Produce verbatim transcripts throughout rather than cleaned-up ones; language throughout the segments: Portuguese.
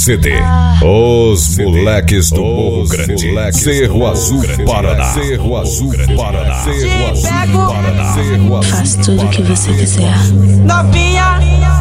C D. Os moleques do Morro Grande, Cerro Azul, Paraná. Cerro Azul, Paraná. Cerro Azul, Paraná. Faz tudo o que você quiser. Novinha,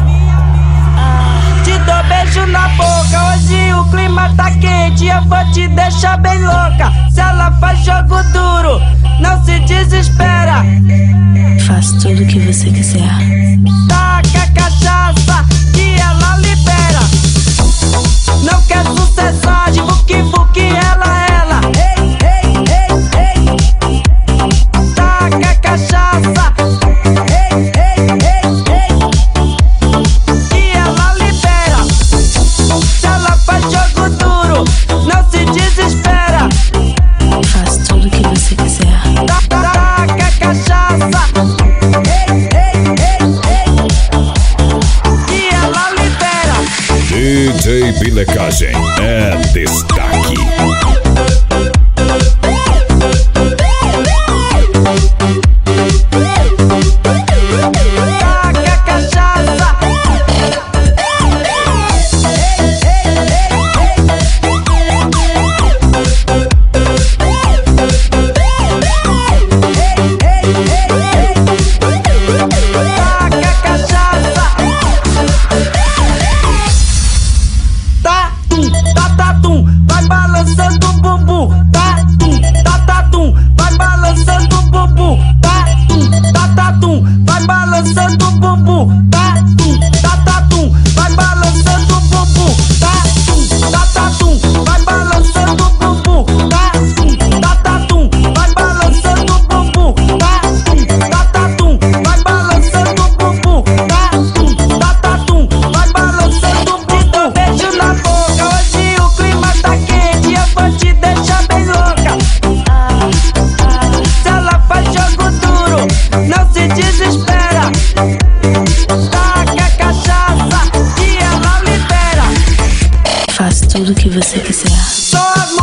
te dou beijo na boca. Hoje o clima tá quente, eu vou te deixar bem louca. Se ela faz jogo duro, não se desespera. Faz tudo o que você quiser. Taca a cachaça que ela libera. Não quer sucessagem, buque, buque, ela, ela. Ei, ei, ei, ei. Taca a cachaça. Ei, ei, ei, ei. Que ela libera. Se ela faz jogo duro, não se desespera. Faz tudo o que você quiser. Taca a cachaça. Ei, ei, ei, ei. Que ela libera. D J Bilecagem é destaque. Taca a cachaça. Taca a cachaça. Tá tum, tá tá tum, vai balançando o bumbum. Tá tum, tá tá tum, vai balançando o bumbum. Tá tum, tá tá tum, vai balançando o bumbum. Tá tum, tá tá tum, vai balançando o bumbum. Tá tum, tá tá tum, vai balançando o bumbum. Tá tum, tá tá tum, vai balançando o bumbum. Tá tum, tá tá tum, vai balançando o bumbum. Tá tum, tá tá tum, vai balançando o bumbum. Beijo na boca, hoje o clima tá quente, eu vou te deixar bem louca. Se ela faz jogo duro, não se desespera. Taca a cachaça que ela libera. Faz tudo o que você quiser. Sou a